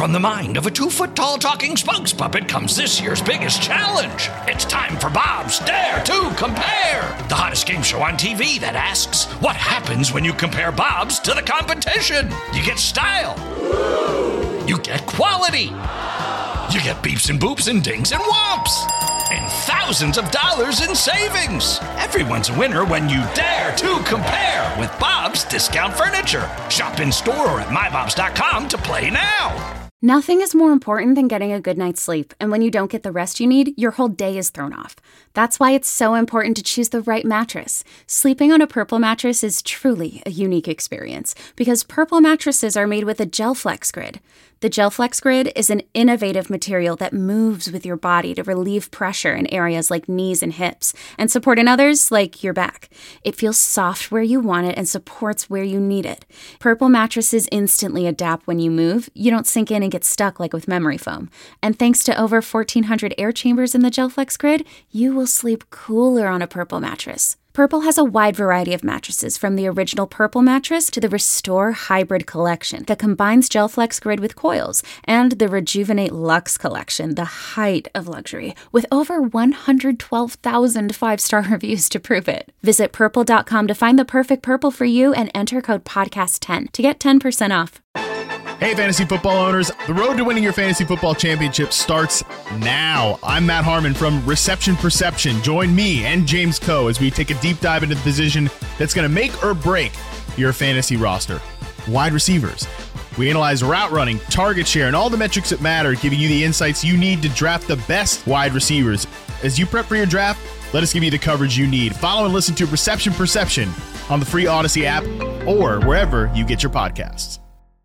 From the mind of a 2-foot-tall talking spokes puppet comes this year's biggest challenge. It's time for Bob's Dare to Compare, the hottest game show on TV that asks, what happens when you compare Bobs to the competition? You get style. You get quality. You get beeps and boops and dings and whomps. And thousands of dollars in savings. Everyone's a winner when you dare to compare with Bob's Discount Furniture. Shop in store or at mybobs.com to play now. Nothing is more important than getting a good night's sleep, and when you don't get the rest you need, your whole day is thrown off. That's why it's so important to choose the right mattress. Sleeping on a Purple mattress is truly a unique experience, because Purple mattresses are made with a GelFlex Grid. The GelFlex Grid is an innovative material that moves with your body to relieve pressure in areas like knees and hips, and support in others like your back. It feels soft where you want it and supports where you need it. Purple mattresses instantly adapt when you move. You don't sink in and get stuck like with memory foam. And thanks to over 1,400 air chambers in the GelFlex Grid, you will sleep cooler on a Purple mattress. Purple has a wide variety of mattresses, from the original Purple mattress to the Restore Hybrid collection that combines GelFlex Grid with coils, and the Rejuvenate Luxe collection, the height of luxury, with over 112,000 5-star reviews to prove it. Visit purple.com to find the perfect Purple for you and enter code podcast10 to get 10% off. Hey, fantasy football owners. The road to winning your fantasy football championship starts now. I'm Matt Harmon from Reception Perception. Join me and James Coe as we take a deep dive into the position that's going to make or break your fantasy roster. Wide receivers. We analyze route running, target share, and all the metrics that matter, giving you the insights you need to draft the best wide receivers. As you prep for your draft, let us give you the coverage you need. Follow and listen to Reception Perception on the free Odyssey app or wherever you get your podcasts.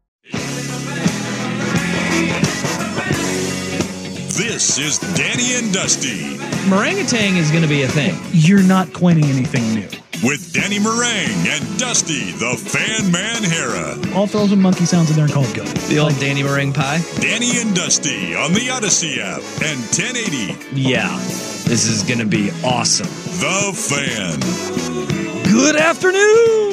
This is Danny and Dusty. Meringatang is going to be a thing. You're not coining anything new. With Danny Meringue and Dusty, the Fan Man Hera. I'll throw some monkey sounds in there and call it go. The old Danny Meringue pie? Danny and Dusty on the Odyssey app and 1080. Yeah, this is going to be awesome. The Fan. Good afternoon!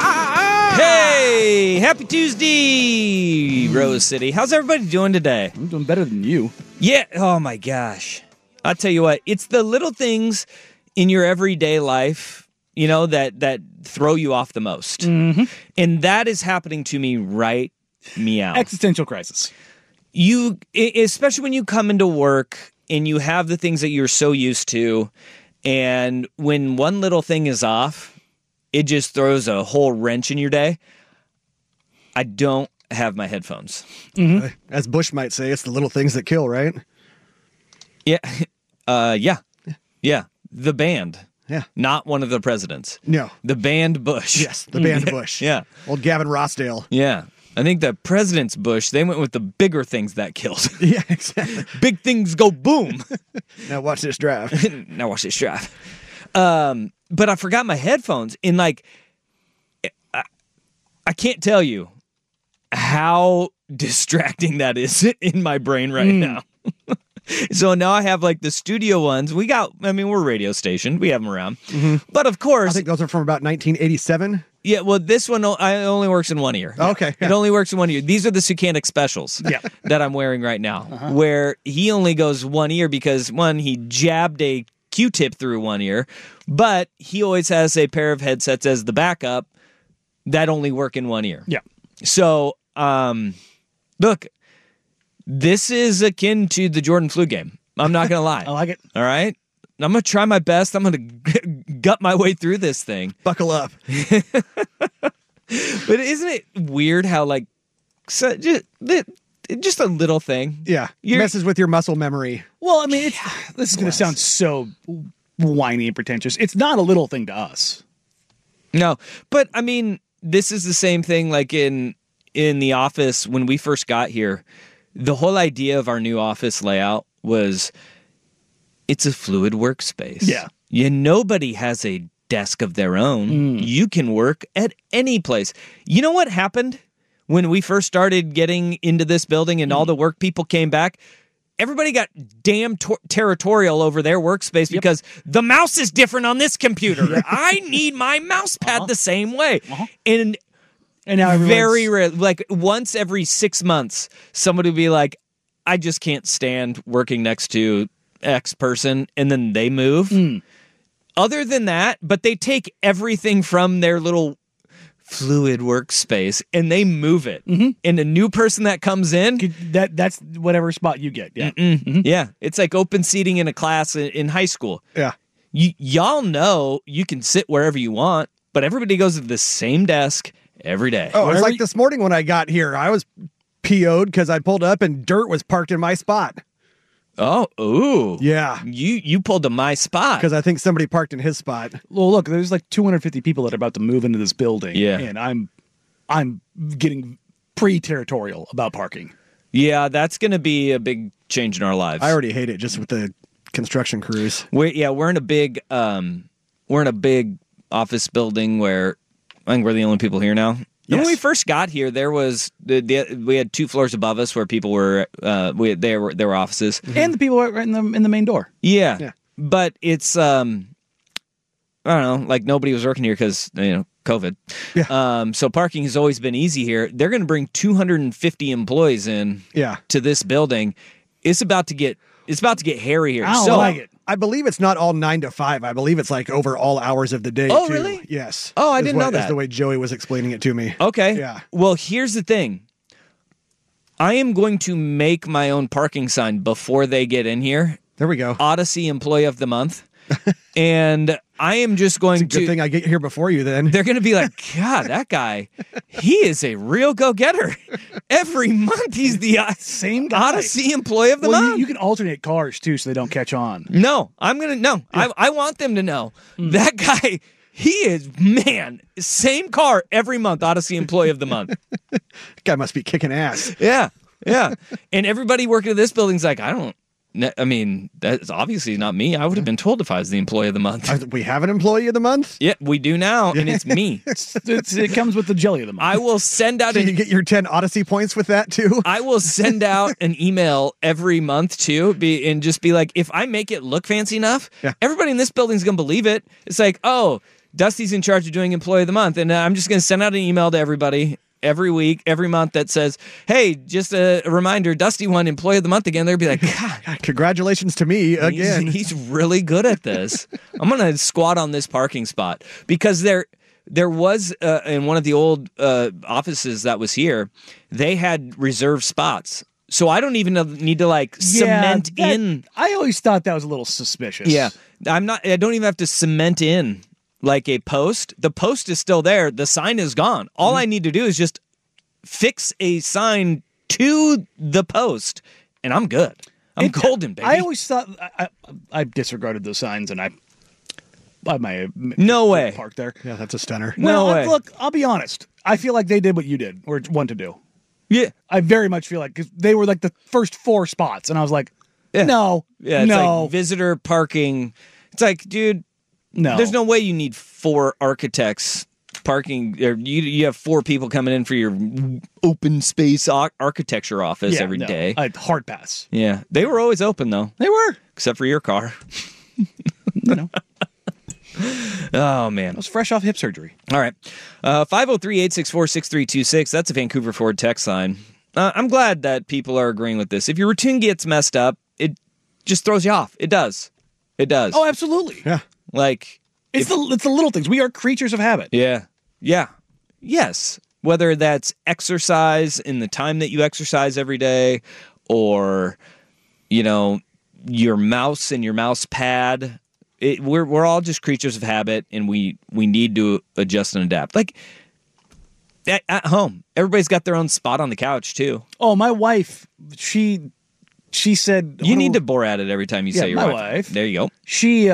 Hey! Happy Tuesday, Rose City. How's everybody doing today? I'm doing better than you. Yeah, oh my gosh. I'll tell you what, it's the little things in your everyday life, you know, that throw you off the most. Mm-hmm. And that is happening to me right meow. Existential crisis. You, especially when you come into work and you have the things that you're so used to, and when one little thing is off, it just throws a whole wrench in your day. I don't have my headphones. Mm-hmm. As Bush might say, it's the little things that kill, right? Yeah. Yeah. The band. Yeah. Not one of the presidents. No. The band Bush. Yes, the band Bush. Yeah. Old Gavin Rossdale. Yeah. I think the president's Bush, they went with the bigger things that killed. Yeah, exactly. Big things go boom. Now watch this drive. Now watch this drive. But I forgot my headphones. And like, I can't tell you how distracting that is in my brain right now. So now I have like the studio ones. We're a radio station. We have them around. Mm-hmm. But of course. I think those are from about 1987. Yeah, well, this one only works in one ear. Okay. Yeah. It only works in one ear. These are the Sucanic Specials that I'm wearing right now, where he only goes one ear because, one, he jabbed a Q-tip through one ear, but he always has a pair of headsets as the backup that only work in one ear. Yeah. So, look, this is akin to the Jordan flu game. I'm not going to lie. I like it. All right? I'm going to try my best. I'm going to gut my way through this thing. Buckle up. But isn't it weird how, like, just a little thing? Yeah. Messes with your muscle memory. Well, I mean, this is going to sound so whiny and pretentious. It's not a little thing to us. No, but I mean, this is the same thing like in the office when we first got here. The whole idea of our new office layout was it's a fluid workspace. Yeah. Nobody has a desk of their own. You can work at any place. You know what happened when we first started getting into this building and all the work people came back? Everybody got damn territorial over their workspace because the mouse is different on this computer. I need my mouse pad the same way. And And now everyone's- very rare. Like once every 6 months, somebody would be like, I just can't stand working next to X person, and then they move. Other than that, but they take everything from their little fluid workspace and they move it. And a new person that comes in, that's whatever spot you get. Yeah. yeah, it's like open seating in a class in high school. Yeah. Y'all know you can sit wherever you want, but everybody goes to the same desk every day. Oh, it's like this morning when I got here. I was PO'd because I pulled up and dirt was parked in my spot. Oh, ooh. Yeah. You pulled to my spot. Because I think somebody parked in his spot. Well, look, there's like 250 people that are about to move into this building. Yeah. And I'm getting pre-territorial about parking. Yeah, that's going to be a big change in our lives. I already hate it just with the construction crews. We're in a big office building where I think we're the only people here now. And when we first got here, there was we had 2 floors above us where people were there were offices, And the people right in the main door. Yeah. But it's I don't know, like nobody was working here because COVID. Yeah. So parking has always been easy here. They're going to bring 250 employees in. Yeah. To this building. It's about to get hairy here. I don't like it. I believe it's not all 9 to 5. I believe it's like over all hours of the day. Oh, too. really? Yes. Oh, I didn't know that. Is the way Joey was explaining it to me. Okay. Yeah. Well, here's the thing. I am going to make my own parking sign before they get in here. There we go. Odyssey Employee of the Month. And I am just going It's a good thing I get here before you then. They're going to be like, God, that guy, he is a real go-getter. Every month he's the Same guy. Odyssey Employee of the Month. You can alternate cars too so they don't catch on. No, I'm going to, no. Yeah. I want them to know. That guy, he is, man, same car every month, Odyssey Employee of the Month. Guy must be kicking ass. Yeah, yeah. And everybody working at this building's like, I mean, that's obviously not me. I would have been told if I was the Employee of the Month. We have an Employee of the Month? Yeah, we do now, and it's me. It comes with the jelly of the month. I will send out So you get your 10 Odyssey points with that too? I will send out an email every month too, and just be like, if I make it look fancy enough, everybody in this building's gonna believe it. It's like, oh, Dusty's in charge of doing Employee of the Month, and I'm just gonna send out an email to everybody every week, every month that says, hey, just a reminder, Dusty won Employee of the Month again. They'll be like, God, congratulations to me again. He's really good at this. I'm going to squat on this parking spot because there was in one of the old offices that was here, they had reserved spots. So I don't even need to cement in. I always thought that was a little suspicious. Yeah. I don't even have to cement in like a post. The post is still there. The sign is gone. All I need to do is just fix a sign to the post, and I'm good. I'm golden, baby. I always thought I disregarded those signs, and I might no way parked there. Yeah, that's a stunner. No way. Look, I'll be honest. I feel like they did what you did or want to do. Yeah, I very much feel like because they were like the first 4 spots, and I was like, no, it's like visitor parking. It's like, dude. No. There's no way you need 4 architects parking. Or you have 4 people coming in for your open space architecture office every day. Hard pass. Yeah. They were always open, though. They were. Except for your car. Oh, man. I was fresh off hip surgery. All right. 503-864-6326. That's a Vancouver Ford text line. I'm glad that people are agreeing with this. If your routine gets messed up, it just throws you off. It does. It does. Oh, absolutely. Yeah. Like it's the little things. We are creatures of habit. Yeah. Yeah. Yes. Whether that's exercise in the time that you exercise every day, or your mouse and your mouse pad. We're all just creatures of habit, and we need to adjust and adapt. Like at home, everybody's got their own spot on the couch too. Oh, my wife, she said you need to bore at it every time you say your wife. There you go. She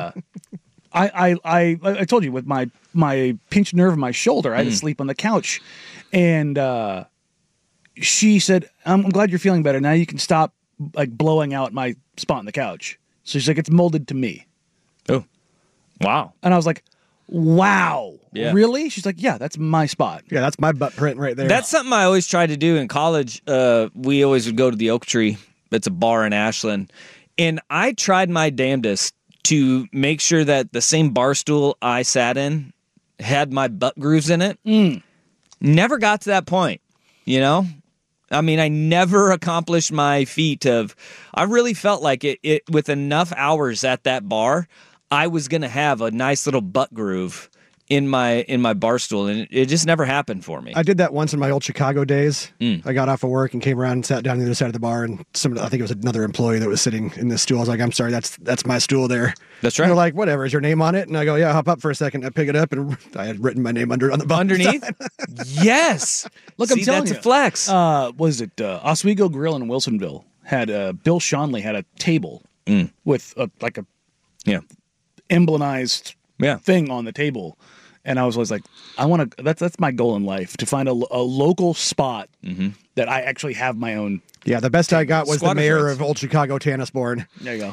I told you with my pinched nerve in my shoulder, I had to sleep on the couch, and she said, "I'm glad you're feeling better. Now you can stop blowing out my spot on the couch." So she's like, "It's molded to me." Oh, wow! And I was like, "Wow, yeah. Really?" She's like, "Yeah, that's my spot. Yeah, that's my butt print right there." That's something I always tried to do in college. We always would go to the Oak Tree. It's a bar in Ashland, and I tried my damnedest to make sure that the same bar stool I sat in had my butt grooves in it. Never got to that point, you know? I mean, I never accomplished my feat of, I really felt like it with enough hours at that bar, I was going to have a nice little butt groove in my bar stool, and it just never happened for me. I did that once in my old Chicago days. I got off of work and came around and sat down on the other side of the bar, and I think it was another employee that was sitting in this stool. I was like, I'm sorry, that's my stool there. That's right. And they're like, whatever, is your name on it? And I go, yeah, hop up for a second. I pick it up, and I had written my name on the bottom Underneath? side. Yes. Look, See, I'm telling that's you. a flex. Was it Oswego Grill in Wilsonville had Bill Schonley had a table with like a Yeah. emblemized Yeah. thing on the table, and I was always like, I want to. That's my goal in life, to find a local spot that I actually have my own. Yeah, the best I got was the Squatter mayor friends. of Old Chicago, Tannisborn. There you go.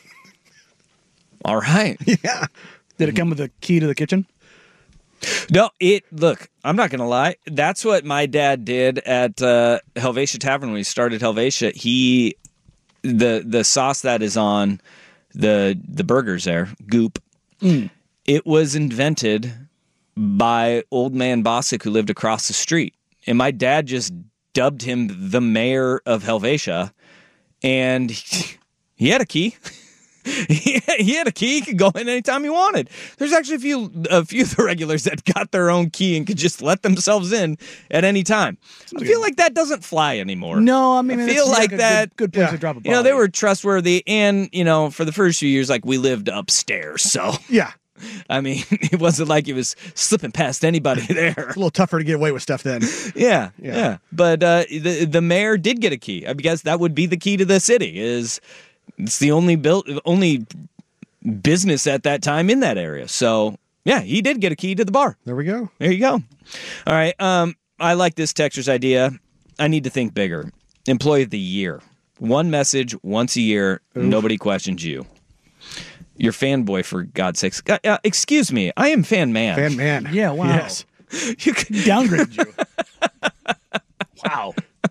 All right. Yeah. Did it come with the key to the kitchen? No, look, I'm not going to lie. That's what my dad did at Helvetia Tavern when he started Helvetia. The sauce that is on the burgers there, Goop, it was invented by old man Bosick, who lived across the street. And my dad just dubbed him the mayor of Helvetia, and he had a key. He had a key. He could go in anytime he wanted. There's actually a few of the regulars that got their own key and could just let themselves in at any time. I feel like that doesn't fly anymore. No, I mean, I feel it's like a that. good place to drop a body. You know, they were trustworthy, and for the first few years, like, we lived upstairs, so Yeah. I mean, it wasn't like it was slipping past anybody there. A little tougher to get away with stuff then. Yeah. But the mayor did get a key. I guess that would be the key to the city. It's the only business at that time in that area. So yeah, he did get a key to the bar. There we go. There you go. All right. I like this texter's idea. I need to think bigger. Employee of the year. One message once a year. Oof. Nobody questions you. You're fanboy, for God's sakes. Excuse me. I am fan man. Fan man. Yeah, wow. Yes. You can Downgraded you. Wow.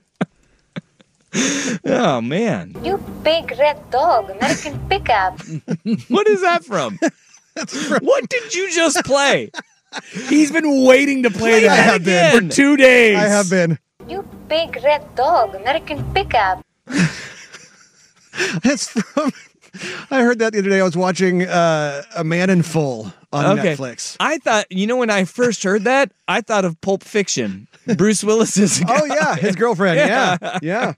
Oh, man. You big red dog, American pickup. What is that from? What did you just play? He's been waiting to play Play that that again. for 2 days. I have been. You big red dog, American pickup. That's from. I heard that the other day. I was watching A Man in Full on Netflix. I thought, when I first heard that, I thought of Pulp Fiction. Bruce Willis is Oh, yeah. His girlfriend. Yeah.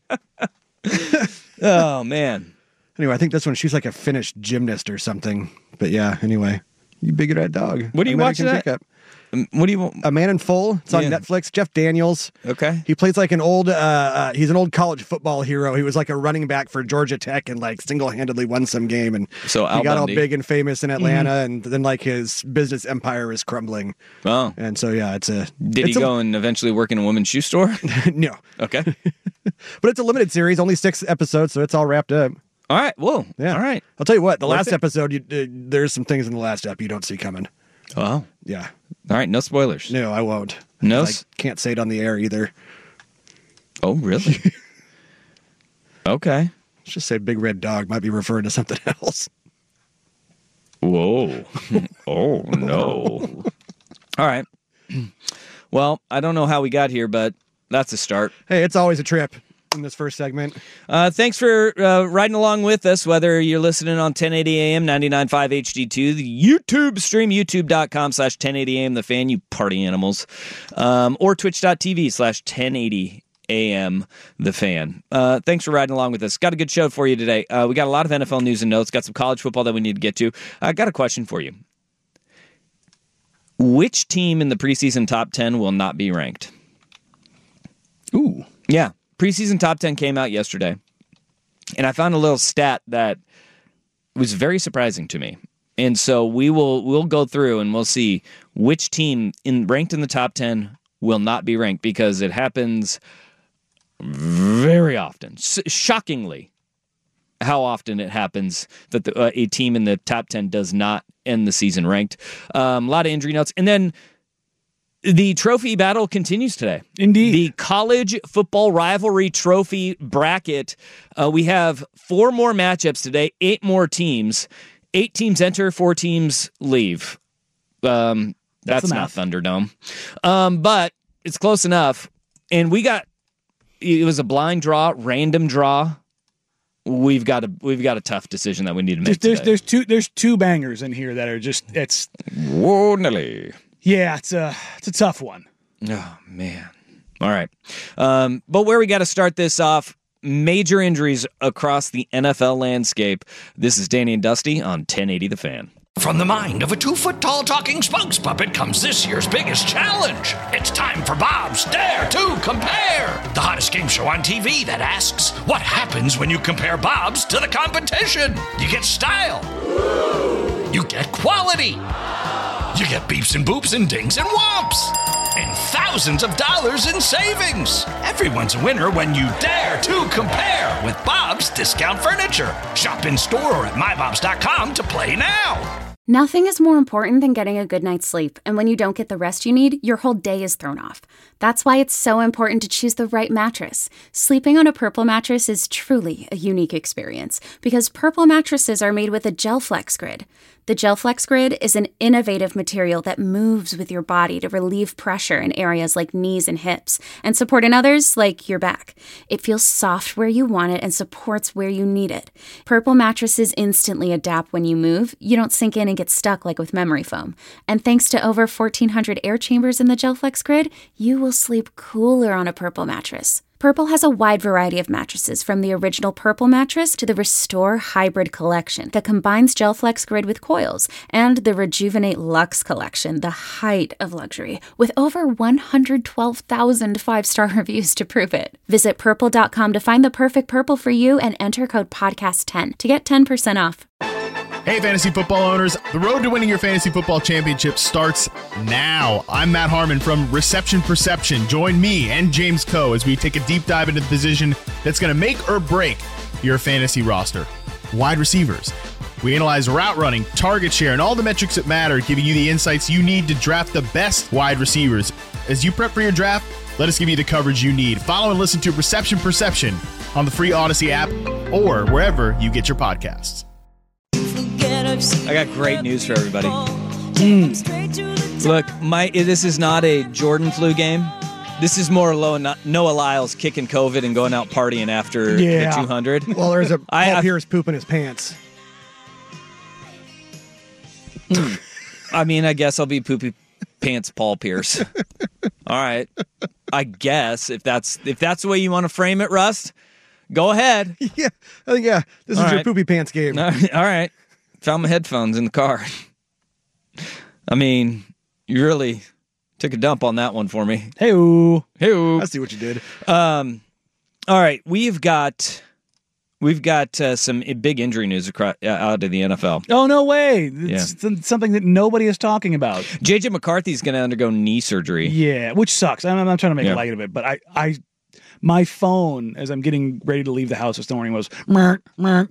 Oh, man. Anyway, I think this one, she's like a Finnish gymnast or something. But yeah, anyway. You big red dog. What are you watching that? Pickup. What do you want? A Man in Full. It's on Yeah. Netflix. Jeff Daniels. Okay. He plays like an old, he's an old college football hero. He was like a running back for Georgia Tech and like single-handedly won some game. And So Al he got Bundy. all big and famous in Atlanta. And then like his business empire is crumbling. Oh. And so, yeah, it's a... Did he go and eventually work in a women's shoe store? No. Okay. But it's a limited series, only 6 episodes, so it's all wrapped up. All right. Whoa. Yeah. All right. I'll tell you what, the Worth last it. episode, there's some things in the last ep you don't see coming. Oh. Yeah. All right. No spoilers. No, I won't. No I can't say it on the air either. Oh, really? Okay. Let's just say big red dog might be referring to something else. Whoa. Oh, no. All right. Well, I don't know how we got here, but that's a start. Hey, it's always a trip in this first segment. Thanks for riding along with us, whether you're listening on 1080 AM, 99.5 HD2, the YouTube stream, youtube.com/1080am, the fan, you party animals, or twitch.tv/1080 AM, the fan. Thanks for riding along with us. Got a good show for you today. We got a lot of NFL news and notes, got some college football that we need to get to. I got a question for you. Which team in the preseason top 10 will not be ranked? Ooh. Yeah. Preseason top 10 came out yesterday, and I found a little stat that was very surprising to me. And so we'll go through and we'll see which team ranked in the top 10 will not be ranked, because it happens very often. Shockingly, how often it happens that a team in the top 10 does not end the season ranked. A lot of injury notes. And then the trophy battle continues today. Indeed. The college football rivalry trophy bracket. We have 4 more matchups today, 8 more teams. 8 teams enter, 4 teams leave. That's not Thunderdome. But it's close enough. And it was a blind draw, random draw. We've got a tough decision that we need to make. There's two bangers in here that are just Whoa, Nelly. Yeah, it's a tough one. Oh man. All right. But where we got to start this off, major injuries across the NFL landscape. This is Danny and Dusty on 1080 The Fan. From the mind of a 2-foot-tall talking spokes puppet comes this year's biggest challenge. It's time for Bob's Dare to Compare, the hottest game show on TV that asks, what happens when you compare Bob's to the competition? You get style. You get quality. You get beeps and boops and dings and whomps. And thousands of dollars in savings. Everyone's a winner when you dare to compare with Bob's Discount Furniture. Shop in store or at mybobs.com to play now. Nothing is more important than getting a good night's sleep, and when you don't get the rest you need, your whole day is thrown off. That's why it's so important to choose the right mattress. Sleeping on a Purple mattress is truly a unique experience, because Purple mattresses are made with a GelFlex Grid. The GelFlex Grid is an innovative material that moves with your body to relieve pressure in areas like knees and hips, and support in others like your back. It feels soft where you want it and supports where you need it. Purple mattresses instantly adapt when you move. You don't sink in and get stuck like with memory foam. And thanks to over 1,400 air chambers in the GelFlex Grid, you will sleep cooler on a Purple mattress. Purple has a wide variety of mattresses, from the original Purple mattress to the Restore Hybrid collection that combines GelFlex Grid with coils, and the Rejuvenate Luxe collection, the height of luxury, with over 112,000 five-star reviews to prove it. Visit purple.com to find the perfect Purple for you and enter code podcast10 to get 10% off. Hey, fantasy football owners. The road to winning your fantasy football championship starts now. I'm Matt Harmon from Reception Perception. Join me and James Coe as we take a deep dive into the position that's going to make or break your fantasy roster. Wide receivers. We analyze route running, target share, and all the metrics that matter, giving you the insights you need to draft the best wide receivers. As you prep for your draft, let us give you the coverage you need. Follow and listen to Reception Perception on the free Odyssey app or wherever you get your podcasts. I got great news for everybody. Look, this is not a Jordan flu game. This is more Noah Lyles kicking COVID and going out partying after the 200. Well, there's a Paul Pierce pooping his pants. I mean, I guess I'll be poopy pants Paul Pierce. All right. I guess if that's the way you want to frame it, Rust, go ahead. Yeah. I think, this is your poopy pants game. All right. Found my headphones in the car. I mean, you really took a dump on that one for me. Hey-oo. Hey-oo. I see what you did. All right, we've got some big injury news out of the NFL. Oh, no way. It's something that nobody is talking about. J.J. McCarthy's going to undergo knee surgery. Yeah, which sucks. I'm not trying to make light of it, but my phone, as I'm getting ready to leave the house this morning, was murk.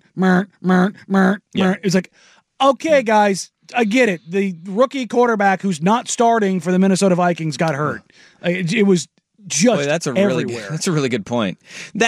It's like, okay, guys, I get it. The rookie quarterback who's not starting for the Minnesota Vikings got hurt. It was just everywhere. That's a really good point.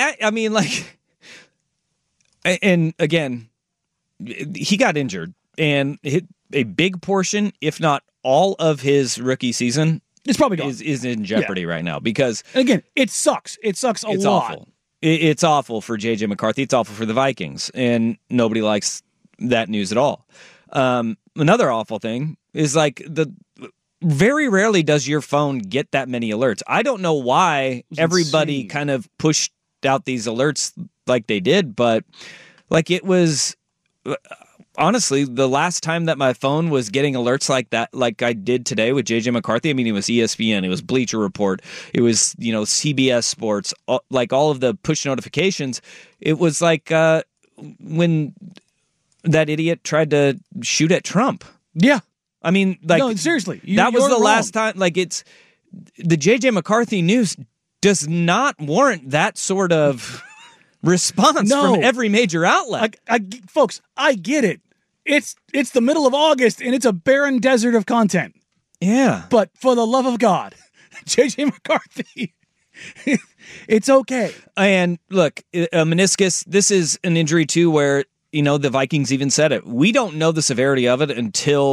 And again, he got injured, and a big portion, if not all of his rookie season, it's probably gone. Is in jeopardy right now because, again, it sucks. It sucks a lot. Awful. It's awful for J.J. McCarthy. It's awful for the Vikings, and nobody likes that news at all. Another awful thing is very rarely does your phone get that many alerts. I don't know why everybody kind of pushed out these alerts like they did, but it was honestly the last time that my phone was getting alerts like that, like I did today with JJ McCarthy. I mean, it was ESPN, it was Bleacher Report, it was CBS Sports, like all of the push notifications. It was like when that idiot tried to shoot at Trump. Yeah. I mean, no, seriously. That was the last time. It's the JJ McCarthy news does not warrant that sort of response from every major outlet. Folks, I get it. It's the middle of August and it's a barren desert of content. Yeah. But for the love of God, JJ McCarthy, it's okay. And look, a meniscus, this is an injury too where, the Vikings even said it. We don't know the severity of it until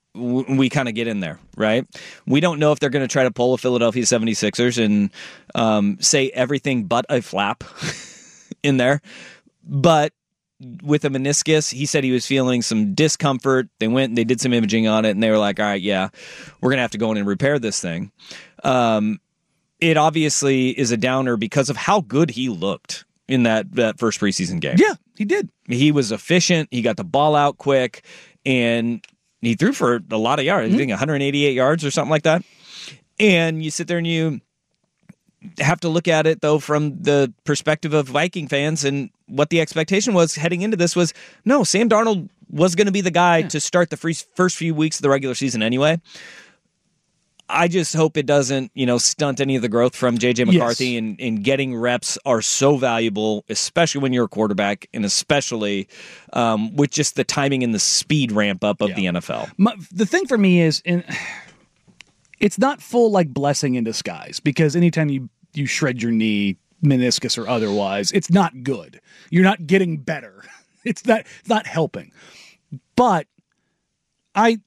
we kind of get in there, right? We don't know if they're going to try to pull a Philadelphia 76ers and say everything but a flap in there. But with a meniscus, he said he was feeling some discomfort. They went and they did some imaging on it, and they were like, all right, yeah, we're going to have to go in and repair this thing. It obviously is a downer because of how good he looked in that first preseason game. Yeah, he did. He was efficient. He got the ball out quick, and he threw for a lot of yards. I think 188 yards or something like that. And you sit there and you have to look at it, though, from the perspective of Viking fans, and what the expectation was heading into this was, no, Sam Darnold was going to be the guy to start the first few weeks of the regular season anyway. I just hope it doesn't, stunt any of the growth from J.J. McCarthy, and getting reps are so valuable, especially when you're a quarterback, and especially with just the timing and the speed ramp up of the NFL. The thing for me is, it's not full like blessing in disguise, because anytime you shred your knee, meniscus or otherwise, it's not good. You're not getting better. It's not helping. But I'm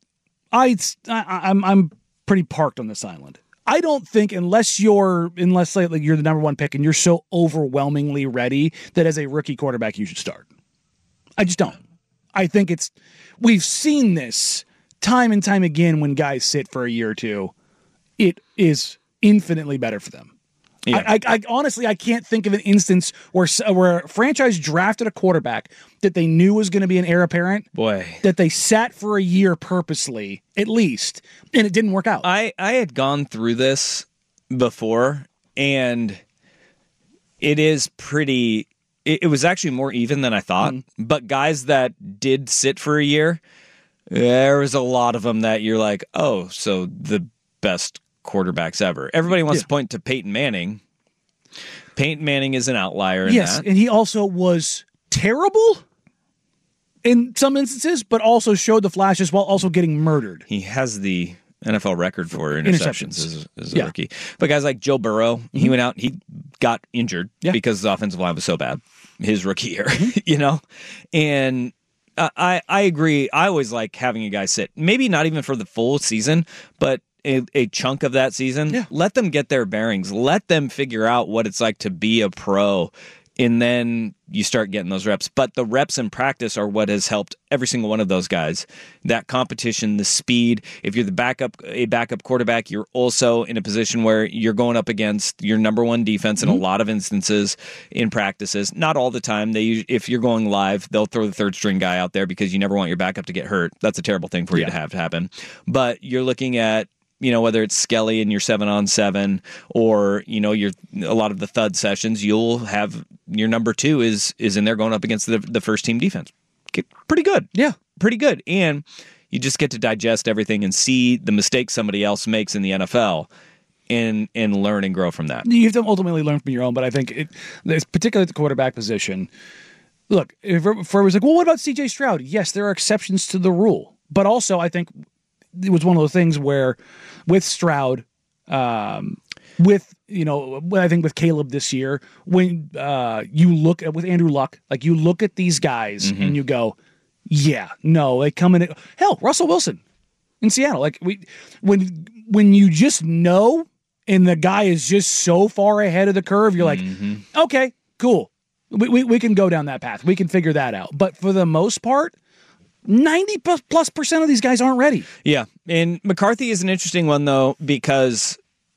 pretty parked on this island. I don't think unless you're the number one pick and you're so overwhelmingly ready that as a rookie quarterback you should start. I just don't. I think we've seen this time and time again when guys sit for a year or two. It is infinitely better for them. Yeah. I honestly, I can't think of an instance where a franchise drafted a quarterback that they knew was going to be an heir apparent. Boy. That they sat for a year purposely, at least, and it didn't work out. I had gone through this before, and it is pretty... It was actually more even than I thought, but guys that did sit for a year, there was a lot of them that you're like, oh, so the best quarterbacks ever. Everybody wants to point to Peyton Manning. Peyton Manning is an outlier in that. And he also was terrible in some instances, but also showed the flashes while also getting murdered. He has the NFL record for interceptions as a rookie. But guys like Joe Burrow, he went out, he got injured because the offensive line was so bad his rookie year, And I agree. I always like having a guy sit, maybe not even for the full season, but a chunk of that season. Let them get their bearings. Let them figure out what it's like to be a pro, and then you start getting those reps. But the reps in practice are what has helped every single one of those guys. That competition, the speed. If you're a backup quarterback, you're also in a position where you're going up against your number one defense in a lot of instances in practices. Not all the time. If you're going live, they'll throw the third string guy out there because you never want your backup to get hurt. That's a terrible thing for you to have to happen. But you're looking at, whether it's Skelly in your 7-on-7 or, a lot of the thud sessions, you'll have your number two is in there going up against the first team defense. Pretty good. Yeah. Pretty good. And you just get to digest everything and see the mistakes somebody else makes in the NFL and learn and grow from that. You have to ultimately learn from your own, but I think it's particularly at the quarterback position. Look, if everyone's like, well, what about C.J. Stroud? Yes, there are exceptions to the rule. But also, I think it was one of those things where with Stroud, I think with Caleb this year, when you look at with Andrew Luck, like you look at these guys and you go, yeah, no, they come in. Hell, Russell Wilson in Seattle, like when you just know, and the guy is just so far ahead of the curve, you're like, okay, cool, we can go down that path, we can figure that out. But for the most part, 90+% of these guys aren't ready. Yeah. And McCarthy is an interesting one, though, because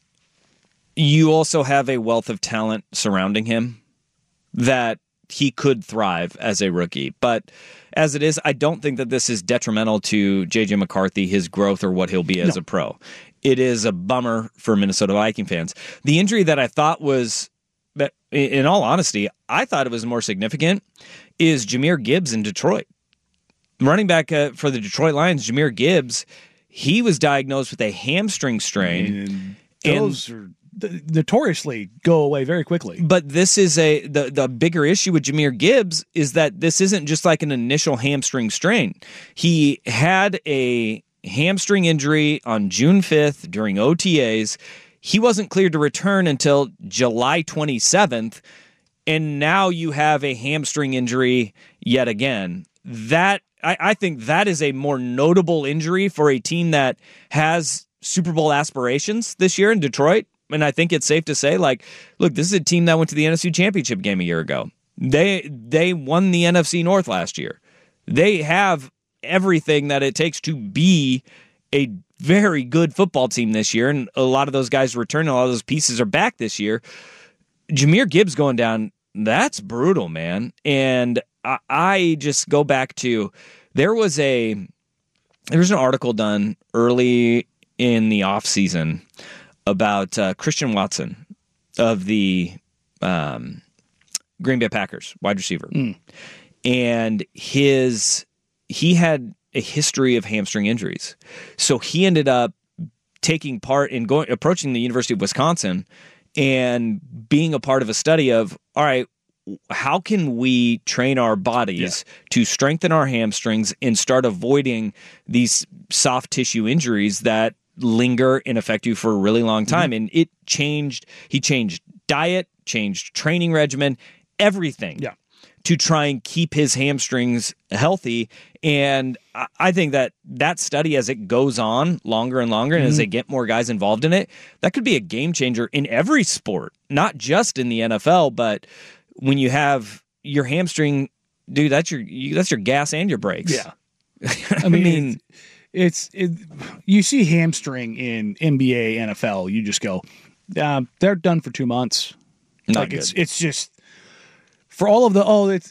you also have a wealth of talent surrounding him that he could thrive as a rookie. But as it is, I don't think that this is detrimental to J.J. McCarthy, his growth, or what he'll be as a pro. It is a bummer for Minnesota Viking fans. The injury that I thought was, in all honesty, I thought it was more significant, is Jahmyr Gibbs in Detroit. Running back for the Detroit Lions, Jahmyr Gibbs, he was diagnosed with a hamstring strain. Those are notoriously go away very quickly. But this is the bigger issue with Jahmyr Gibbs is that this isn't just like an initial hamstring strain. He had a hamstring injury on June 5th during OTAs. He wasn't cleared to return until July 27th, and now you have a hamstring injury yet again. I think that is a more notable injury for a team that has Super Bowl aspirations this year in Detroit. And I think it's safe to say, like, look, this is a team that went to the NFC Championship game a year ago. They won the NFC North last year. They have everything that it takes to be a very good football team this year, and a lot of those guys return. A lot of those pieces are back this year. Jahmyr Gibbs going down, that's brutal, man. And I just go back to there was an article done early in the offseason about Christian Watson of the Green Bay Packers, wide receiver. And he had a history of hamstring injuries. So he ended up taking part in approaching the University of Wisconsin and being a part of a study of, all right, how can we train our bodies to strengthen our hamstrings and start avoiding these soft tissue injuries that linger and affect you for a really long time? And he changed diet, changed training regimen, everything to try and keep his hamstrings healthy. And I think that study, as it goes on longer and longer, and as they get more guys involved in it, that could be a game changer in every sport, not just in the NFL, but when you have your hamstring, dude, that's your gas and your brakes. Yeah. I mean, you see hamstring in NBA, NFL, you just go, they're done for 2 months. Not good. It's just for all of the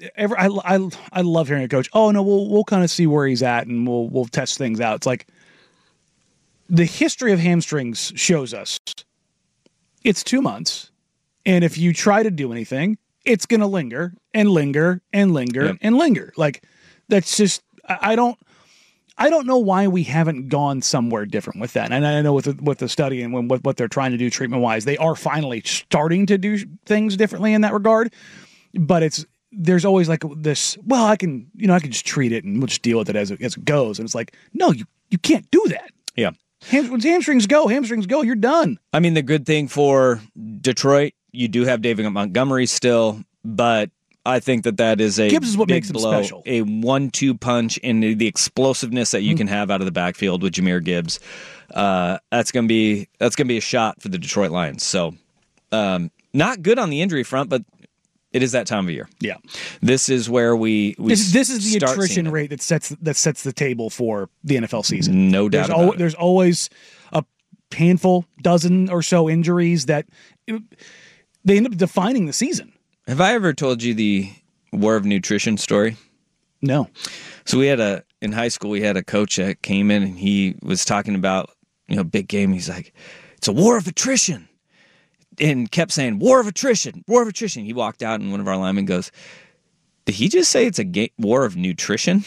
I love hearing a coach. Oh no, we'll kind of see where he's at and we'll test things out. It's like the history of hamstrings shows us it's 2 months, and if you try to do anything, it's going to linger and linger and linger and linger. Like that's just I don't know why we haven't gone somewhere different with that. And I know with the study and what they're trying to do treatment wise, they are finally starting to do things differently in that regard. But there's always like this, well, I can just treat it and we'll just deal with it as it goes. And it's like, no, you can't do that. Yeah. When hamstrings go, you're done. I mean, the good thing for Detroit, you do have David Montgomery still, but I think that is a Gibbs is what big makes him blow, special. A 1-2 punch and the explosiveness that you can have out of the backfield with Jahmyr Gibbs. That's gonna be a shot for the Detroit Lions. So not good on the injury front, but it is that time of year. Yeah, this is where we this is the attrition rate that sets the table for the NFL season. No doubt about it. There's always a handful, dozen or so injuries that they end up defining the season. Have I ever told you the War of Nutrition story? No. So in high school, we had a coach that came in and he was talking about, big game. He's like, it's a war of attrition. And kept saying, war of attrition, war of attrition. He walked out and one of our linemen goes, did he just say it's a war of nutrition?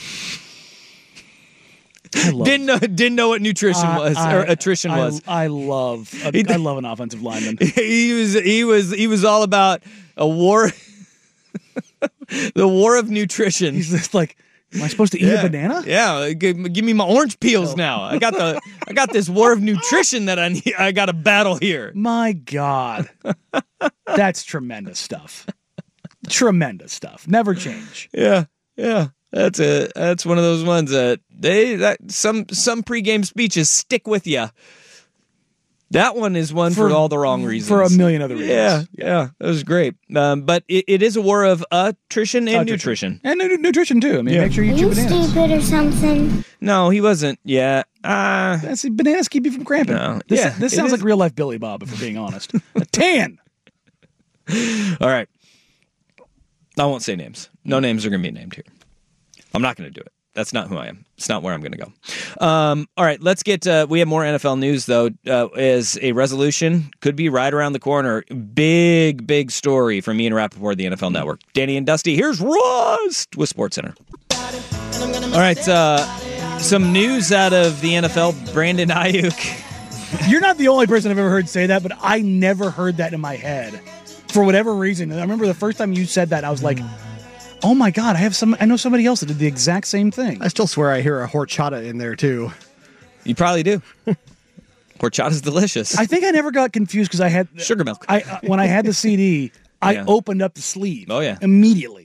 Didn't know what nutrition was or attrition was. I love an offensive lineman. He was all about a war, the war of nutrition. He's just like, am I supposed to eat a banana? Yeah, give me my orange peels now. I got this war of nutrition that I got to battle here. My God, that's tremendous stuff. Tremendous stuff. Never change. Yeah. That's one of those ones that some pregame speeches stick with you. That one is one for all the wrong reasons. For a million other reasons. Yeah, that was great. But it is a war of attrition and nutrition. And nutrition, too. I mean, make sure you eat your bananas. Stupid or something? No, he wasn't. Yeah. Bananas keep you from cramping. No. This sounds like real-life Billy Bob, if we're being honest. A tan! All right. I won't say names. No names are going to be named here. I'm not going to do it. That's not who I am. It's not where I'm going to go. All right, let's get we have more NFL news, though, as a resolution could be right around the corner. Big story from Ian Rappaport, the NFL Network. Danny and Dusty, here's Rust with SportsCenter. All right, some news out of the NFL. Brandon Ayuk. You're not the only person I've ever heard say that, but I never heard that in my head. For whatever reason. And I remember the first time you said that, I was like, oh my God, I know somebody else that did the exact same thing. I still swear I hear a horchata in there too. You probably do. Horchata's delicious. I think I never got confused because I had sugar milk. When I had the CD, I opened up the sleeve. Oh yeah, immediately.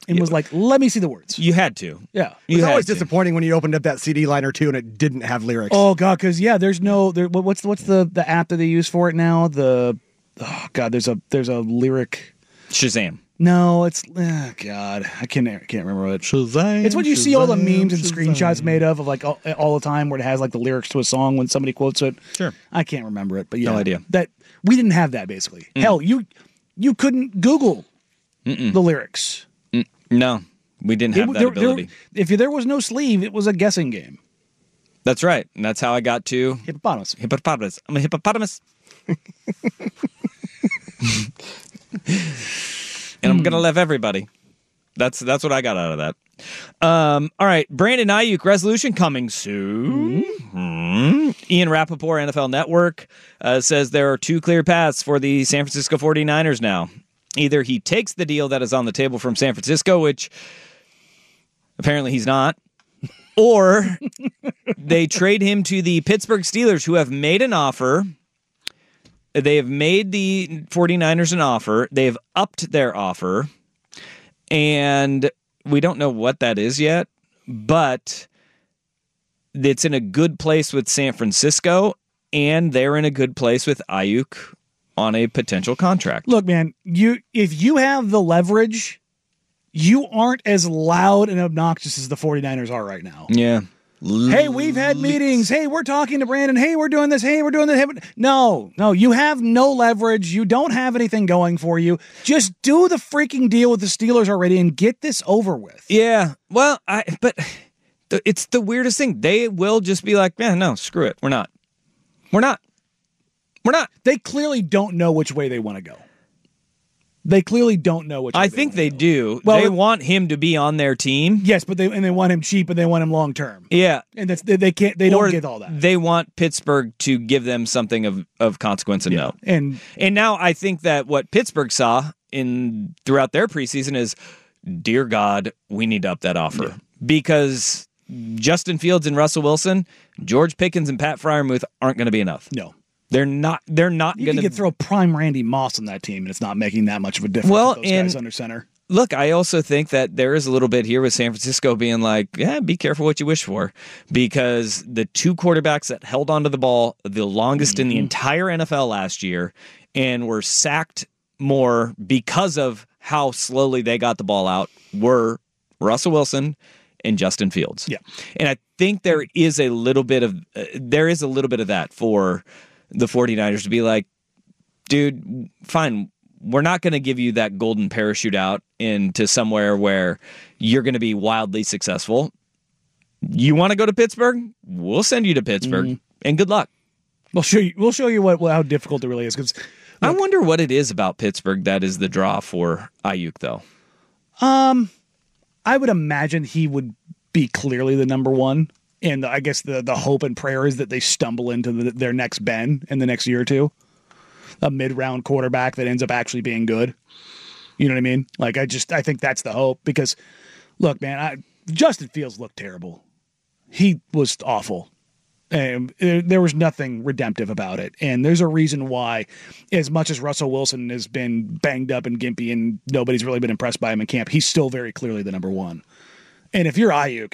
and was like, let me see the words. You had to. Yeah. You It's had always to. disappointing when you opened up that CD liner too and it didn't have lyrics. Oh God, because there's no what's the app that they use for it now? There's a lyric. Shazam. No, it's God, I can't remember what. Shazam, It's what you see all the memes and screenshots made of like all the time where it has like the lyrics to a song when somebody quotes it. Sure. I can't remember it, but yeah, No idea. that we didn't have that basically. Hell, you couldn't Google the lyrics. No, we didn't have that ability. If there was no sleeve, it was a guessing game. That's right. And that's how I got to Hippopotamus. hippopotamus. I'm a hippopotamus. And I'm going to love everybody. That's what I got out of that. All right. Brandon Ayuk resolution coming soon. Ian Rappaport, NFL Network, says there are two clear paths for the San Francisco 49ers now. Either he takes the deal that is on the table from San Francisco, which apparently he's not, or they trade him to the Pittsburgh Steelers, who have made an offer. They have made the 49ers an offer. They have upped their offer. And we don't know what that is yet, but it's in a good place with San Francisco, and they're in a good place with Ayuk on a potential contract. Look, man, if you have the leverage, you aren't as loud and obnoxious as the 49ers are right now. Yeah. Hey, we've had meetings. Hey, we're talking to Brandon. Hey, we're doing this. Hey, we're doing that. No, you have no leverage. You don't have anything going for you. Just do the freaking deal with the Steelers already and get this over with. Yeah. Well, but it's the weirdest thing. They will just be like, yeah, no, screw it. We're not. They clearly don't know which way they want to go. They clearly don't know which way I think they go. do. Well, they want him to be on their team. Yes, but they want him cheap and they want him long term. Yeah. And they don't get all that. They want Pittsburgh to give them something of consequence and note. And now I think that what Pittsburgh saw throughout their preseason is, dear God, we need to up that offer. Because Justin Fields and Russell Wilson, George Pickens and Pat Freiermuth aren't going to be enough. No. They're not going to throw prime Randy Moss on that team, and it's not making that much of a difference with those guys under center. Look, I also think that there is a little bit here with San Francisco being like, yeah, be careful what you wish for, because the two quarterbacks that held onto the ball the longest in the entire NFL last year and were sacked more because of how slowly they got the ball out were Russell Wilson and Justin Fields. Yeah. And I think there is a little bit of that for the 49ers to be like, dude, fine, we're not going to give you that golden parachute out into somewhere where you're going to be wildly successful. You want to go to Pittsburgh? We'll send you to Pittsburgh, and good luck. We'll show you how difficult it really is. Because I wonder what it is about Pittsburgh that is the draw for Ayuk, though. I would imagine he would be clearly the number one. And I guess the hope and prayer is that they stumble into their next Ben in the next year or two. A mid-round quarterback that ends up actually being good. You know what I mean? Like, I think that's the hope. Because, look, man, Justin Fields looked terrible. He was awful. And there was nothing redemptive about it. And there's a reason why, as much as Russell Wilson has been banged up and gimpy and nobody's really been impressed by him in camp, he's still very clearly the number one. And if you're Ayuk,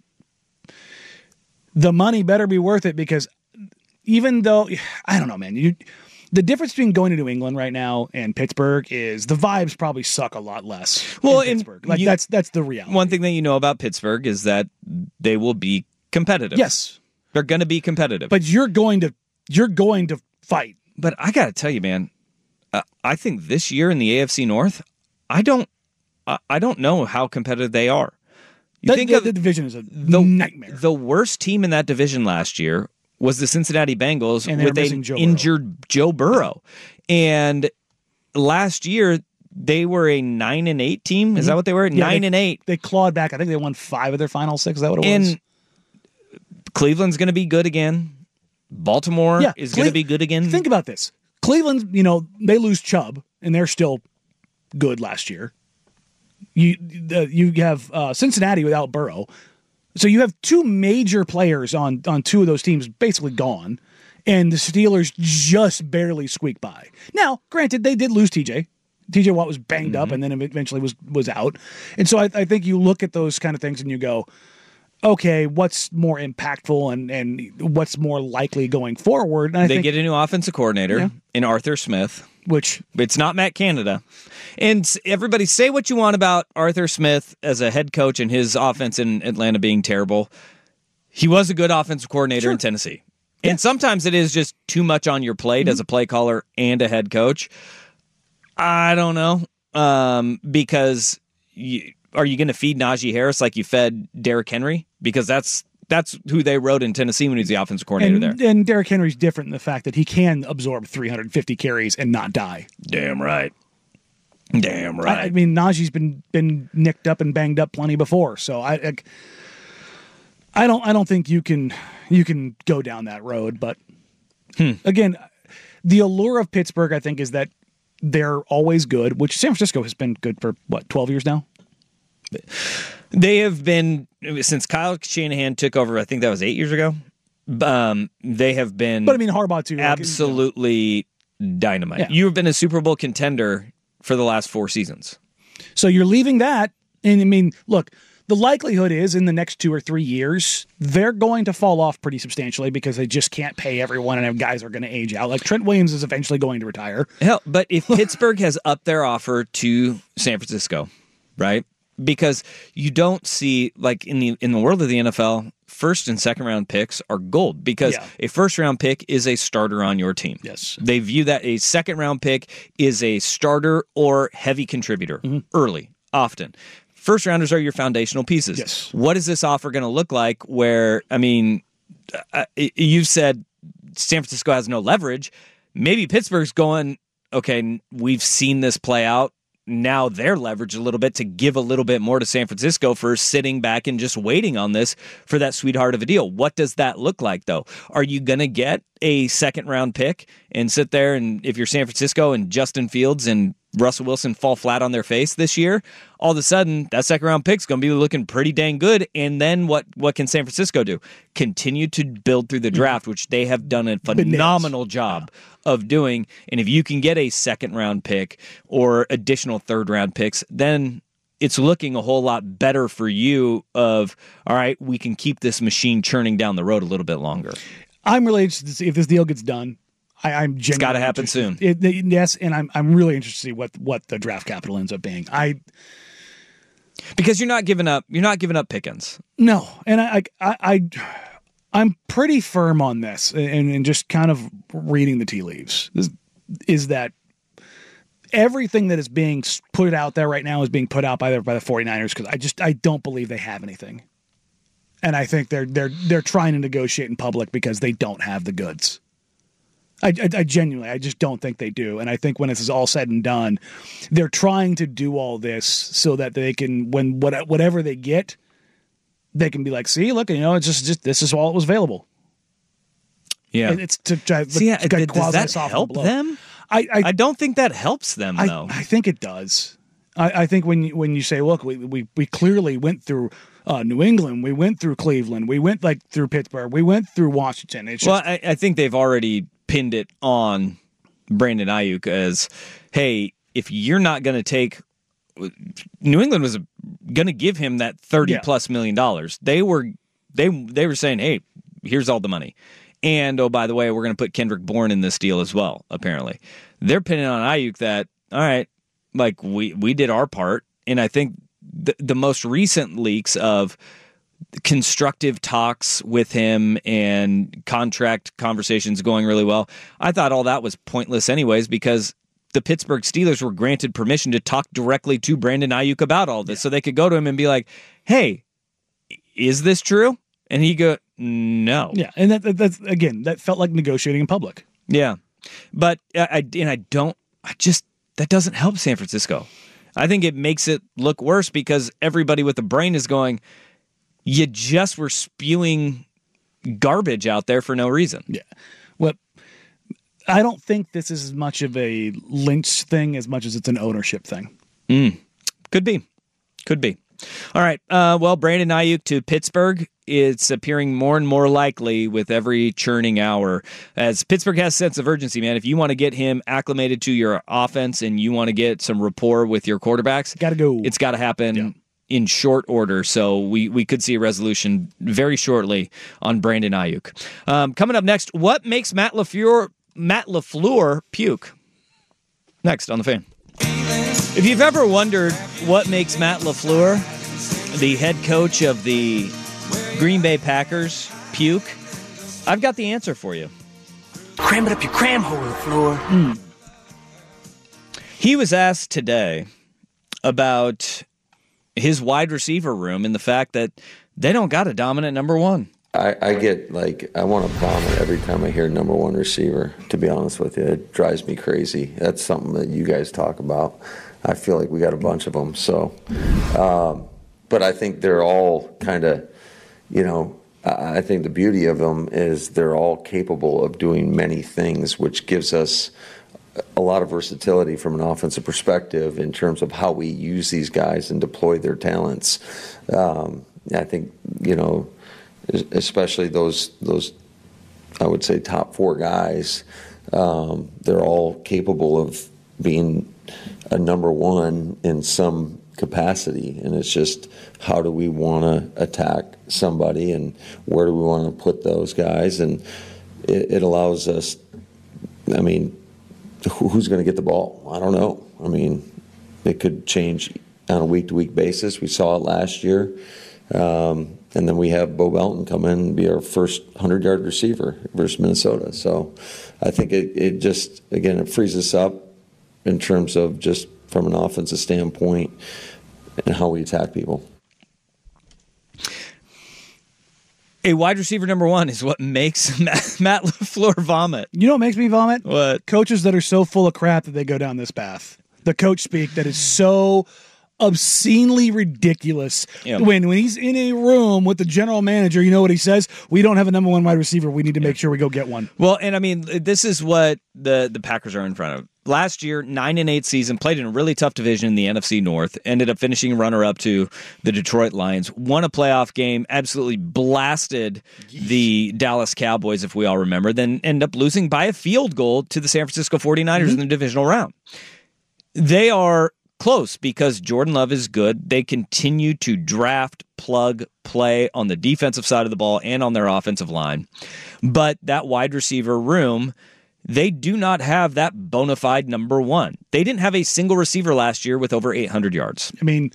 the money better be worth it, because even though, I don't know, man, the difference between going to New England right now and Pittsburgh is the vibes probably suck a lot less. Well, in Pittsburgh. Like that's the reality. One thing that you know about Pittsburgh is that they will be competitive. Yes. They're going to be competitive. But you're going to fight. But I got to tell you, man, I think this year in the AFC North, I don't know how competitive they are. The division is a nightmare. The worst team in that division last year was the Cincinnati Bengals with an injured Joe Burrow. And last year, they were a 9-8 team. Is that what they were? 9-8. They clawed back. I think they won 5 of their final 6. Is that what it was? And Cleveland's going to be good again. Baltimore is going to be good again. Think about this. Cleveland, they lose Chubb, and they're still good last year. You have Cincinnati without Burrow. So you have 2 major players on 2 of those teams basically gone, and the Steelers just barely squeak by. Now, granted, they did lose TJ. TJ Watt was banged up and then eventually was out. And so I think you look at those kind of things and you go, okay, what's more impactful and what's more likely going forward? And they get a new offensive coordinator in Arthur Smith. Which it's not Matt Canada. And everybody say what you want about Arthur Smith as a head coach and his offense in Atlanta being terrible. He was a good offensive coordinator in Tennessee. And sometimes it is just too much on your plate as a play caller and a head coach. I don't know. Because are you going to feed Najee Harris like you fed Derrick Henry? Because that's who they wrote in Tennessee when he was the offensive coordinator there. And Derrick Henry's different in the fact that he can absorb 350 carries and not die. Damn right. Damn right. I mean, Najee's been nicked up and banged up plenty before, so I don't think you can go down that road. But again, the allure of Pittsburgh, I think, is that they're always good, which San Francisco has been good for 12 years now. They have been, since Kyle Shanahan took over, I think that was 8 years ago. They have been, but I mean Harbaugh too, absolutely dynamite. Yeah. You have been a Super Bowl contender for the last 4 seasons. So you're leaving that, and I mean, look, the likelihood is in the next 2 or 3 years they're going to fall off pretty substantially because they just can't pay everyone, and guys are going to age out. Like Trent Williams is eventually going to retire. Hell, but if Pittsburgh has upped their offer to San Francisco, right? Because you don't see, like in the world of the NFL, first and second round picks are gold because a first round pick is a starter on your team. Yes. They view that a second round pick is a starter or heavy contributor early, often. First rounders are your foundational pieces. Yes. What is this offer going to look like where, I mean, you've said San Francisco has no leverage. Maybe Pittsburgh's going, okay, we've seen this play out. Now they're leveraged a little bit to give a little bit more to San Francisco for sitting back and just waiting on this for that sweetheart of a deal. What does that look like, though? Are you going to get a second-round pick and sit there and if you're San Francisco and Justin Fields and Russell Wilson fall flat on their face this year, all of a sudden that second-round pick's going to be looking pretty dang good, and then what can San Francisco do? Continue to build through the draft, which they have done a phenomenal job of doing, and if you can get a second-round pick or additional third-round picks, then it's looking a whole lot better for you of, all right, we can keep this machine churning down the road a little bit longer. I'm really interested to see if this deal gets done. I'm genuinely it's got to happen interested. soon. Yes, and I'm really interested to see what the draft capital ends up being. Because you're not giving up Pickens. No, and I'm pretty firm on this, and just kind of reading the tea leaves is that everything that is being put out there right now is being put out by the 49ers because I don't believe they have anything, and I think they're trying to negotiate in public because they don't have the goods. I genuinely just don't think they do, and I think when this is all said and done, they're trying to do all this so that they can, when whatever they get, they can be like, see, look, it's just this is all that was available. Yeah, it's to try. Does that help them? I don't think that helps them though. I think it does. I think when you say, look, we clearly went through New England, we went through Cleveland, we went through Pittsburgh, we went through Washington. It's just, I think they've already pinned it on Brandon Ayuk as, hey, if you're not going to take, New England was going to give him that $30+ million. They were saying, hey, here's all the money. And, oh, by the way, we're going to put Kendrick Bourne in this deal as well, apparently. They're pinning on Ayuk that, all right, like we did our part. And I think the most recent leaks of constructive talks with him and contract conversations going really well, I thought all that was pointless anyways because the Pittsburgh Steelers were granted permission to talk directly to Brandon Ayuk about all this. So they could go to him and be like, hey, is this true? And he go, no. Yeah, and that's again, that felt like negotiating in public. Yeah. But that doesn't help San Francisco. I think it makes it look worse because everybody with a brain is going, you just were spewing garbage out there for no reason. Yeah. Well, I don't think this is as much of a Lynch thing as much as it's an ownership thing. Could be. All right. Well, Brandon Ayuk to Pittsburgh. it's appearing more and more likely with every churning hour. As Pittsburgh has a sense of urgency, man. If you want to get him acclimated to your offense and you want to get some rapport with your quarterbacks, Gotta go. It's got to happen in short order. So we could see a resolution very shortly on Brandon Ayuk. Coming up next, what makes Matt LaFleur puke? Next on The Fan. If you've ever wondered what makes Matt LaFleur, the head coach of the Green Bay Packers, puke, I've got the answer for you. Cram it up your cram hole, LaFleur. He was asked today about his wide receiver room and the fact that they don't got a dominant number one. I get I want to vomit every time I hear number one receiver, to be honest with you. It drives me crazy. That's something that you guys talk about. I feel like we got a bunch of them. So, but I think they're all kind of, I think the beauty of them is they're all capable of doing many things, which gives us a lot of versatility from an offensive perspective in terms of how we use these guys and deploy their talents. I think, especially those I would say top four guys, they're all capable of being a number one in some capacity, and it's just how do we want to attack somebody and where do we want to put those guys, and it allows us, who's going to get the ball? I don't know. It could change on a week-to-week basis. We saw it last year. And then we have Bo Belton come in and be our first 100-yard receiver versus Minnesota. So I think it just, again, it frees us up in terms of just from an offensive standpoint and how we attack people. A wide receiver number one is what makes Matt LaFleur vomit. You know what makes me vomit? What? Coaches that are so full of crap that they go down this path. The coach speak that is so obscenely ridiculous. Yep. When he's in a room with the general manager, you know what he says? We don't have a number one wide receiver. We need to make sure we go get one. Well, and this is what the Packers are in front of. Last year, 9-8 season, played in a really tough division in the NFC North, ended up finishing runner-up to the Detroit Lions, won a playoff game, absolutely blasted the Dallas Cowboys, if we all remember, then ended up losing by a field goal to the San Francisco 49ers in the divisional round. They are close because Jordan Love is good. They continue to draft, plug, play on the defensive side of the ball and on their offensive line. But that wide receiver room, they do not have that bona fide number one. They didn't have a single receiver last year with over 800 yards.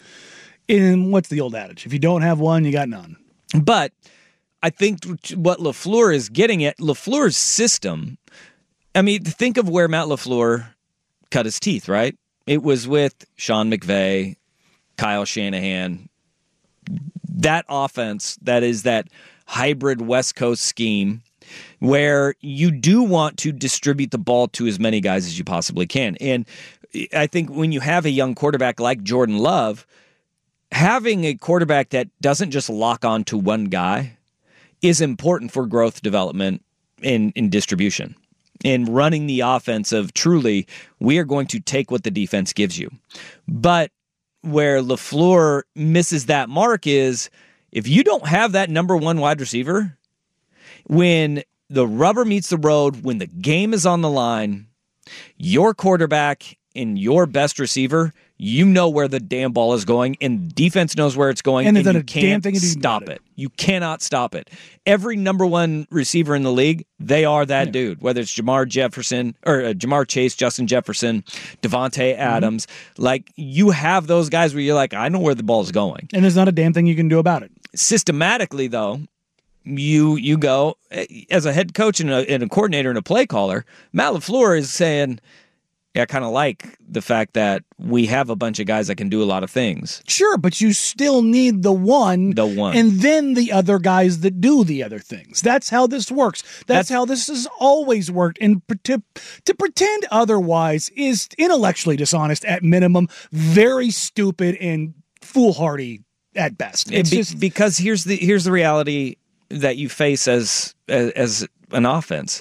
In what's the old adage? If you don't have one, you got none. But I think what LaFleur is getting at, LaFleur's system, think of where Matt LaFleur cut his teeth, right? It was with Sean McVay, Kyle Shanahan, that offense that is that hybrid West Coast scheme where you do want to distribute the ball to as many guys as you possibly can. And I think when you have a young quarterback like Jordan Love, having a quarterback that doesn't just lock on to one guy is important for growth development in distribution. In running the offense of truly, we are going to take what the defense gives you. But where LaFleur misses that mark is if you don't have that number one wide receiver, when the rubber meets the road, when the game is on the line, your quarterback and your best receiver, you know where the damn ball is going, and defense knows where it's going, and you can't stop it. You cannot stop it. Every number one receiver in the league, they are that dude, whether it's Jamar Chase, Justin Jefferson, Devontae Adams. You have those guys where you're like, I know where the ball's going. And there's not a damn thing you can do about it. Systematically, though, you go, as a head coach and a coordinator and a play caller, Matt LaFleur is saying, I kind of like the fact that we have a bunch of guys that can do a lot of things. Sure, but you still need the one. And then the other guys that do the other things. That's how this works. That's how this has always worked. And to pretend otherwise is intellectually dishonest at minimum, very stupid and foolhardy at best. Because here's the reality that you face as an offense.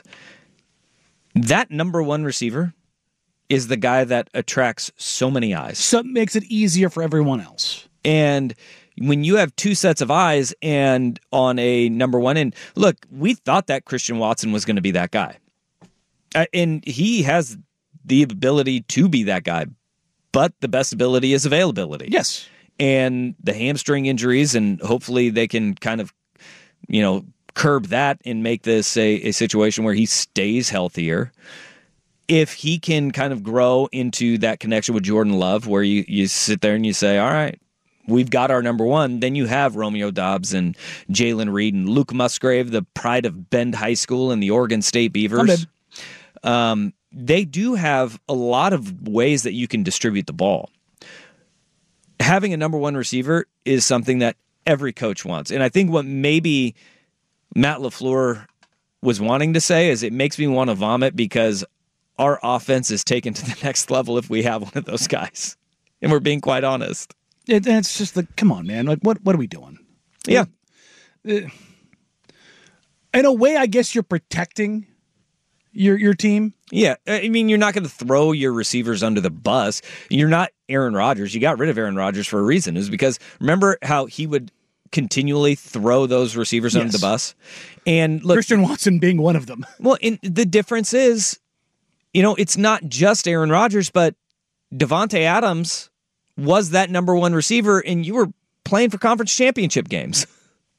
That number one receiver is the guy that attracts so many eyes. So it makes it easier for everyone else. And when you have two sets of eyes and on a number one, and look, we thought that Christian Watson was going to be that guy. And he has the ability to be that guy, but the best ability is availability. Yes. And the hamstring injuries, and hopefully they can kind of, curb that and make this a situation where he stays healthier. If he can kind of grow into that connection with Jordan Love, where you sit there and you say, all right, we've got our number one, then you have Romeo Doubs and Jalen Reed and Luke Musgrave, the pride of Bend High School and the Oregon State Beavers. They do have a lot of ways that you can distribute the ball. Having a number one receiver is something that every coach wants. And I think what maybe Matt LaFleur was wanting to say is it makes me want to vomit because our offense is taken to the next level if we have one of those guys. And we're being quite honest. It's just come on, man. Like, what are we doing? Yeah. In a way, I guess you're protecting your team. Yeah. I mean, you're not going to throw your receivers under the bus. You're not Aaron Rodgers. You got rid of Aaron Rodgers for a reason. It was because remember how he would continually throw those receivers under the bus? And look, Christian Watson being one of them. Well, the difference is, it's not just Aaron Rodgers, but Devontae Adams was that number one receiver, and you were playing for conference championship games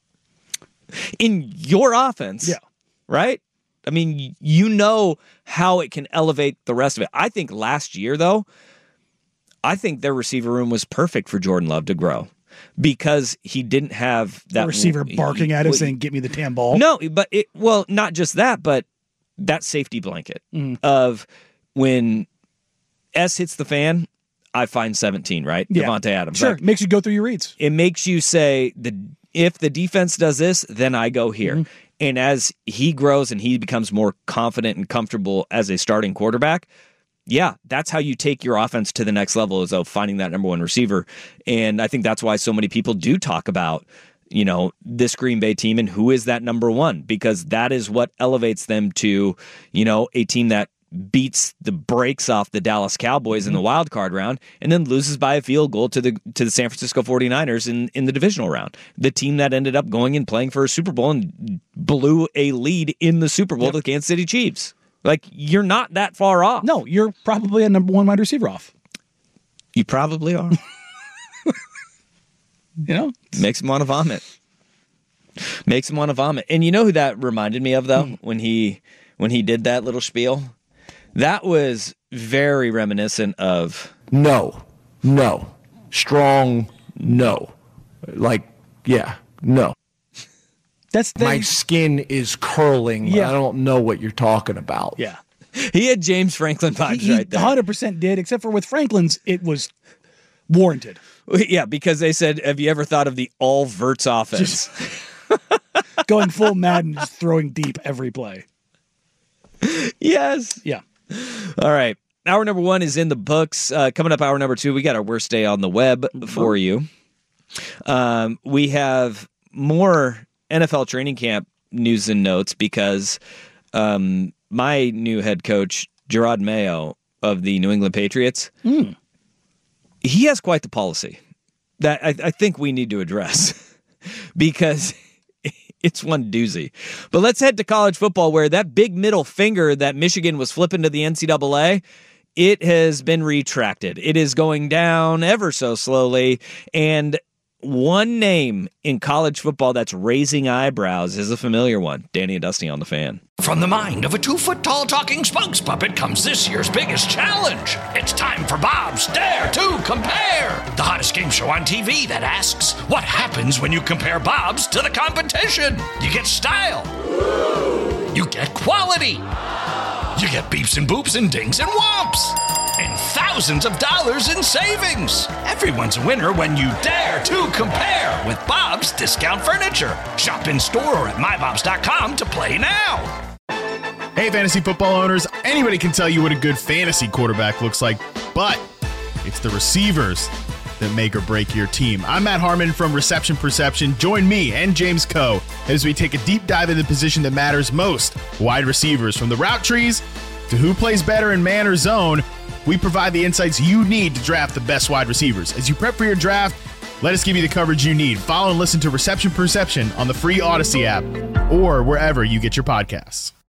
in your offense. Yeah. Right? I mean, how it can elevate the rest of it. I think last year, though, their receiver room was perfect for Jordan Love to grow because he didn't have that receiver barking at him saying, "Get me the damn ball." No, but not just that, but that safety blanket of when S hits the fan, I find 17, right? Yeah. Devontae Adams. Sure, Like, makes you go through your reads. it makes you say, if the defense does this, then I go here. And as he grows and he becomes more confident and comfortable as a starting quarterback, yeah, that's how you take your offense to the next level, is finding that number one receiver. And I think that's why so many people do talk about, this Green Bay team and who is that number one, because that is what elevates them to, a team that beats the brakes off the Dallas Cowboys in the wild card round and then loses by a field goal to the San Francisco 49ers in the divisional round. The team that ended up going and playing for a Super Bowl and blew a lead in the Super Bowl to the Kansas City Chiefs. Like, you're not that far off. No, you're probably a number one wide receiver off. You probably are. Makes him want to vomit. Makes him want to vomit. And you know who that reminded me of, though, when he did that little spiel? That was very reminiscent of... No. Strong, no. No. My skin is curling. Yeah. I don't know what you're talking about. Yeah. He had James Franklin vibes right there. 100% did, except for with Franklin's, it was warranted. Yeah, because they said, have you ever thought of the all Verts offense? Going full Madden, just throwing deep every play. Yes. Yeah. All right. Hour number one is in the books. Coming up, hour number two, we got our worst day on the web for you. We have more NFL training camp news and notes because my new head coach, Gerard Mayo of the New England Patriots, he has quite the policy that I think we need to address because it's one doozy. But let's head to college football, where that big middle finger that Michigan was flipping to the NCAA, it has been retracted. It is going down ever so slowly, and one name in college football that's raising eyebrows is a familiar one. Danny and Dusty on the Fan. From the mind of a 2-foot-tall talking spokes puppet comes this year's biggest challenge. It's time for Bob's Dare to Compare, the hottest game show on TV that asks, what happens when you compare Bob's to the competition? You get style. You get quality. You get beeps and boops and dings and whomps. And thousands of dollars in savings. Everyone's a winner when you dare to compare with Bob's Discount Furniture. Shop in store or at mybobs.com to play now. Hey, fantasy football owners, anybody can tell you what a good fantasy quarterback looks like, but it's the receivers that make or break your team. I'm Matt Harmon from Reception Perception. Join me and James Coe as we take a deep dive in the position that matters most, wide receivers. From the route trees to who plays better in man or zone, we provide the insights you need to draft the best wide receivers. As you prep for your draft, Let us give you the coverage you need. Follow and listen to Reception Perception on the free Odyssey app or wherever you get your podcasts.